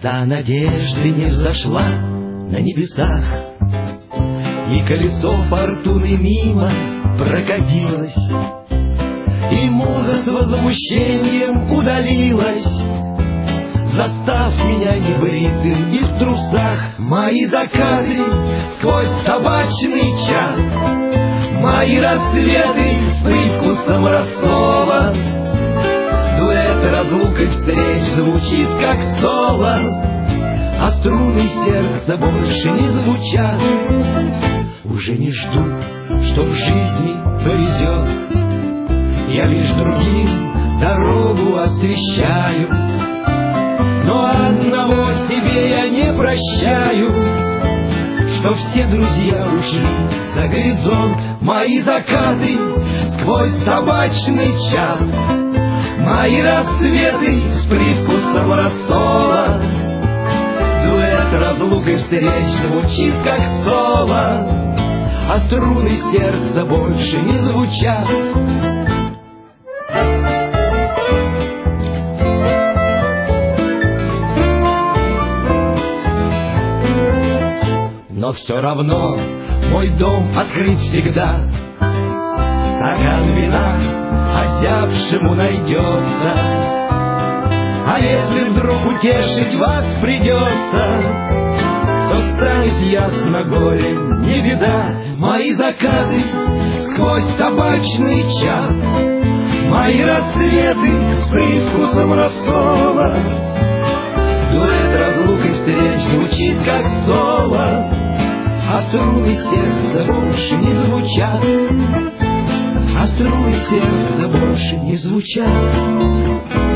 Звезда надежды не взошла на небесах, и колесо фортуны мимо прокатилось, и муза с возмущением удалилась, застав меня небритым и в трусах. Мои закаты сквозь табачный чад, мои рассветы с привкусом рассола. Дуэт разлук и встреч звучит как соло, а струны сердца больше не звучат. Уже не жду, что в жизни повезет, я лишь другим дорогу освещаю. Но одного себе я не прощаю, что все друзья ушли за горизонт. Мои закаты сквозь табачный чад, мои рассветы с привкусом рассола. Дуэт разлук и встреч звучит как соло, а струны сердца больше не звучат. Но все равно мой дом открыт всегда, стакан вина озябшему найдется. А если вдруг утешить вас придется, то станет ясно горе, не беда. Мои закаты сквозь табачный чад, мои рассветы с привкусом рассола. Дуэт разлук и встреч звучит как соло, а струны сердца больше не звучат, а струны сердца больше не звучат.